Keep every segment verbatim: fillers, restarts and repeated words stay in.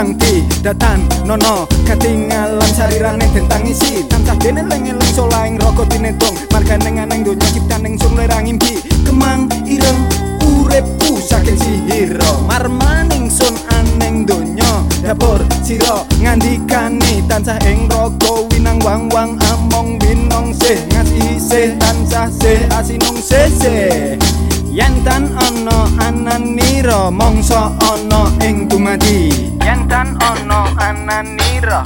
Kangti datan nono ketinggalan sarirane den tangisi tansah dene leng-eleng solaing roko tinetong margane nganeng donya ciptaning sun lerang impi kemang ireng uripku saking sihiro marmaning sun aneng donya dapur sira ngandikani tansah ing roko winang wang-wang among winong sih ngasihi sih tansah sih asinung sih yen tan ana ananira mongso ana ing dumadi yen tan ana ananira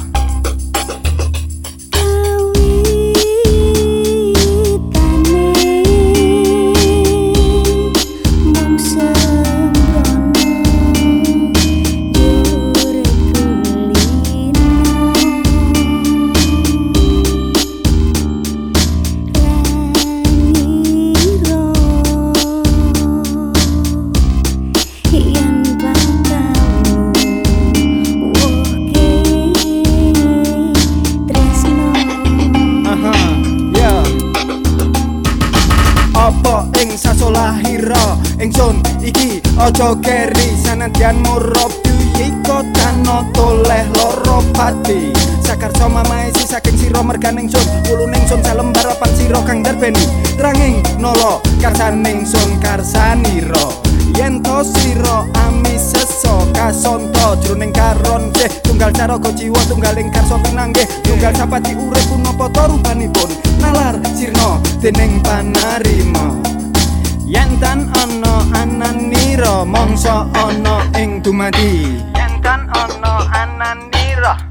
apa ing sasolahira ingsun iki aja keri sanadyan murub iki tano toleh loro pati sakarsa mamae si saking sira merganing sun wuluning sun salembar papan sira kang darbeni ranging nolo karsaning sun karsanira yen to sira ami seso kasonto jroning karon sih tunggal caraga jiwa tunggaling karsa pinanggih tunggal sapati urip punapa to rupanipun nalar sirna dening panarima yen tan ana ananira mongso ana ing dumadi yen tan ana ananira